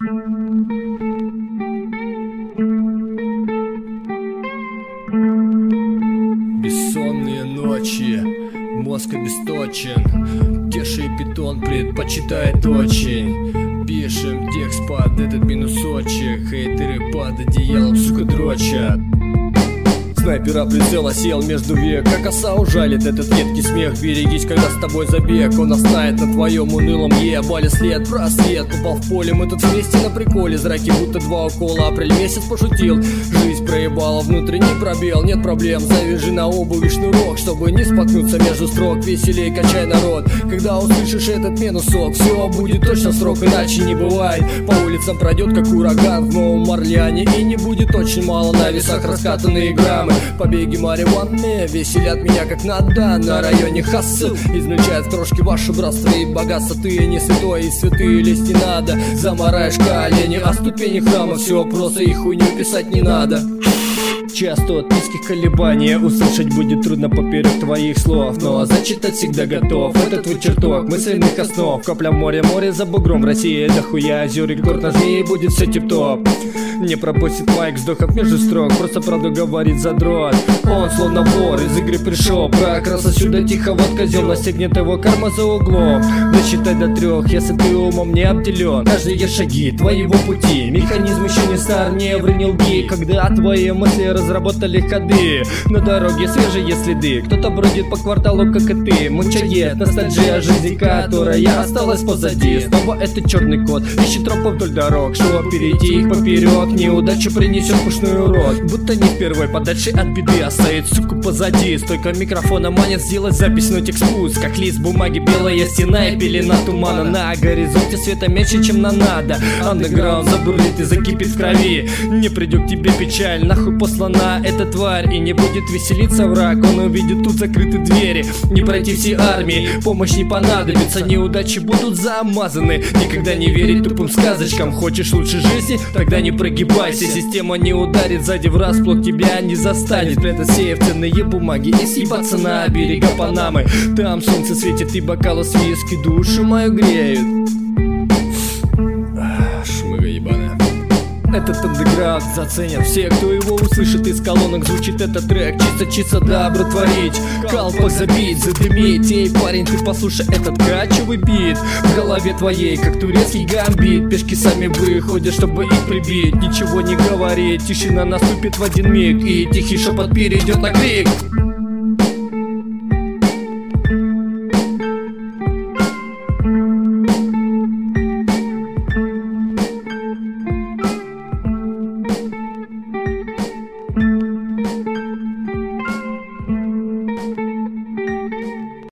Бессонные ночи, мозг обесточен, Кеша и питон предпочитает очень. Пишем текст под этот минусочек, хейтеры под одеялом, сука, дрочат. Снайпера прицела сел между век, как оса ужалит этот едкий смех. Берегись, когда с тобой забег, он оставит на твоем унылом ебале след. Просвет, попал в поле, мы тут вместе на приколе. Зраки будто два укола, апрель месяц пошутил. Жизнь проебала внутренний пробел, нет проблем. Завяжи на обуви шнурок, чтобы не споткнуться между строк. Веселей качай народ, когда услышишь этот минусок. Все будет точно срок, иначе не бывает. По улицам пройдет как ураган в Новом Орлеане, и не будет очень мало на весах раскатанные граммы. Побеги марихуаны веселят меня как надо. На районе хассл измельчают в крошки ваше братство и богатство. Ты не святой, и святые лезть не надо. Замараешь колени, а ступени храма все просто, и хуйню писать не надо. Часто от низких колебаний услышать будет трудно поперек твоих слов, но зачитать всегда готов. Это твой чертог мысленных основ. Капля в море, море за бугром. В России дохуя озер, рекорд на змеи, будет все тип-топ. Не пропустит майк вздохов между строк, просто правду говорит задрот. Он словно вор из игры пришел, прокраса сюда тихо, вот козел, настигнет его карма за углом. Досчитай до 3, если ты умом не обделен. Каждые шаги твоего пути, механизм еще не стар, не ври, не лги. Когда твои мысли разработали ходы, на дороге свежие следы. Кто-то бродит по кварталу, как и ты, мучает ностальгия жизни, которая осталась позади. Снова это черный кот, ищет тропы вдоль дорог, чтобы перейти их поперек. Неудача принесет пушной урок, будто не впервой, подальше от беды, оставит суку позади. Стойка микрофона манит сделать запись, но текст пуст, как лист бумаги, белая стена и пелена тумана. На горизонте света меньше, чем нам надо. Андеграунд забурлит и закипит в крови. Не придет к тебе печаль, нахуй послана эта тварь, и не будет веселиться враг. Он увидит тут закрыты двери, не пройти все армии, помощь не понадобится, неудачи будут замазаны. Никогда не верить тупым сказочкам. Хочешь лучшей жизни? Тогда не прогибайся. Система не ударит сзади врасплох, тебя не застанет. Прятать сея в ценные бумаги и съебаться на берега Панамы. Там солнце светит и бокалы с виски душу мою греют. Шмыга ебаная. Этот андеграунд заценят все, кто его услышит. Из колонок звучит этот трек, чисто добро творить, колпак забить, задымить. Эй, парень, ты послушай этот качевый бит в голове твоей, как турецкий гамбит. Пешки сами выходят, чтобы их прибить. Ничего не говорить, тишина наступит в один миг, и тихий шепот перейдет на крик.